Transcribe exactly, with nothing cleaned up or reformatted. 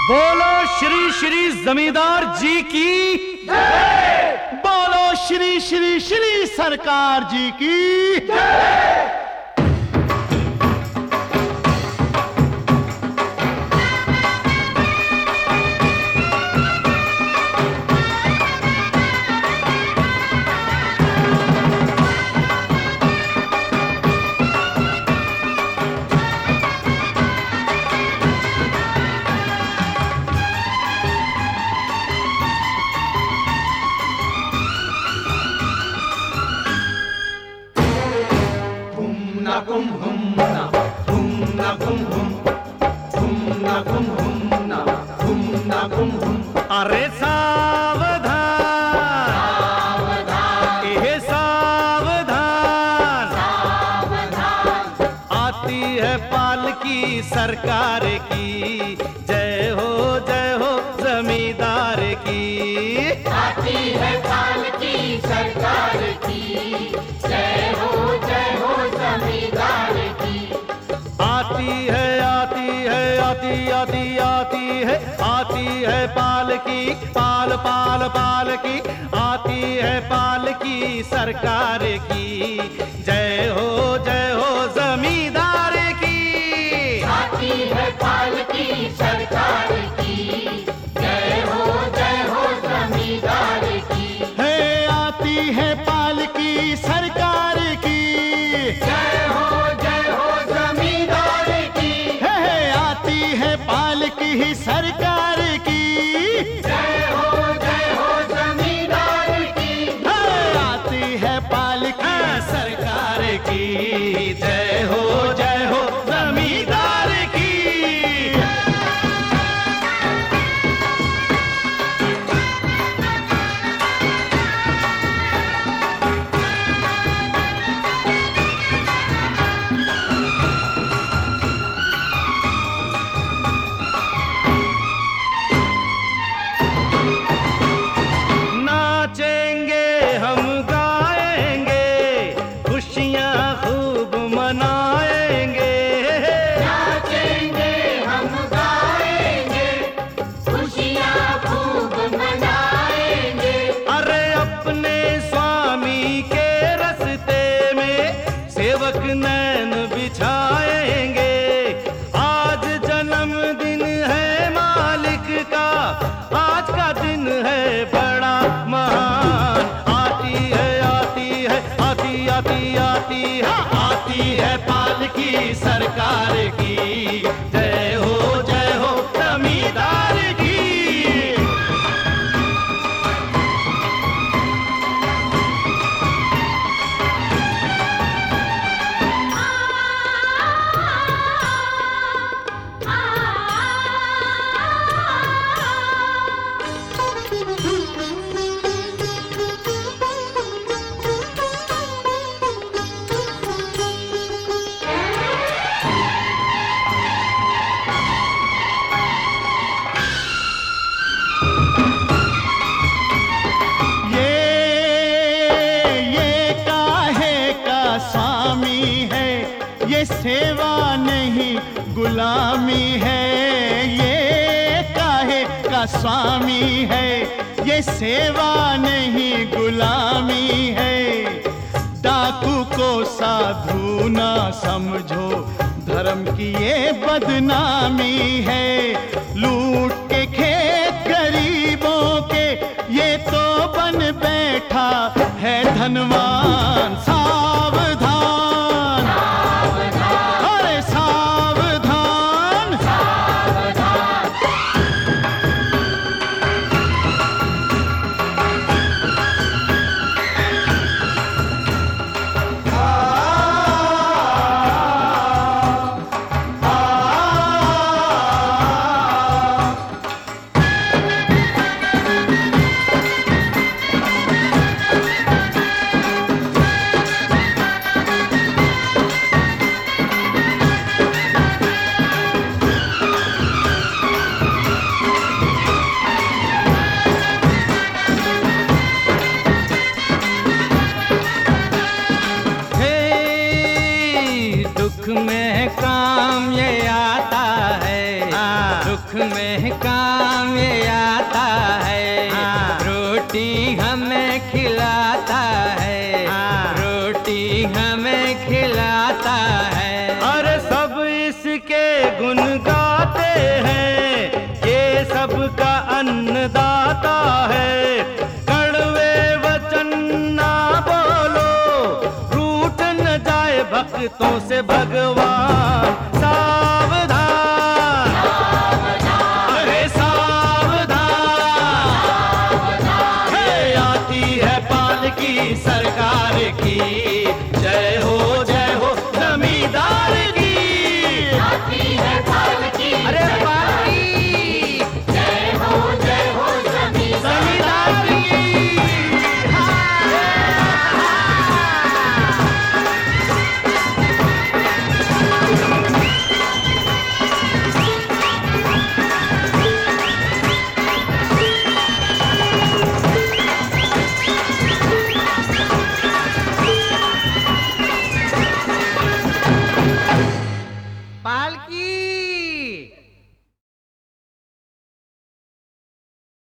बोलो श्री श्री जमींदार जी की जय। बोलो श्री श्री श्री सरकार जी की जय। Hum hum na, hum na hum hum, hum na hum hum na, hum na hum hum. अरे सावधान सावधान, ये सावधान सावधान, आती है पालकी सरकार की, जय हो जय हो जमींदार की। आती है पालकी सरकार की, जय हो जय हो जमींदार की। आती है आती है आती आती आती है आती है पालकी, पाल पाल पालकी, आती है पालकी सरकार की, जय हो जय हो जमींदार की। आती है पालकी सरकार की, जय हो जय हो जमींदार की। है आती है पालकी सरकार की, जय हो जय हो जमींदार की। है, है आती है पालकी सरकार की, जय हो जय हो जमींदार की। है आती है पालकी सरकार की, जय हो जय हो जमींदार की। नाचेंगे हम गाएंगे, खुशियाँ खूब मनाएंगे। नाचेंगे हम गाएंगे, खुशियाँ खूब मनाएंगे। अरे अपने स्वामी के रस्ते में सेवक नैन बिछाएंगे। आज जन्मदिन है मालिक का, आज का दिन है बड़ा महान। आती है आती है आती आती आती है आती है पालकी सरकार की, जय हो जय हो जमींदार की। ये सेवा नहीं गुलामी है, ये काहे का स्वामी है। ये सेवा नहीं गुलामी है, डाकू को साधु ना समझो, धर्म की ये बदनामी है। लूट के खेत गरीबों के, ये तो बन बैठा है धनवान। सावधान अरे सावधान सावधान। दुख में काम ये आता है, दुख में काम गुण गाते हैं, ये सबका अन्नदाता है। कड़वे वचन ना बोलो, रूठ न जाए भक्तों से भगवान। सावधान, अरे सावधान, है आती है पालकी सरकार की। जय हो जय हो जमींदार की। आती है पालकी अरे पालकी जय हो जय हो जमींदार जमींदार की। पालकी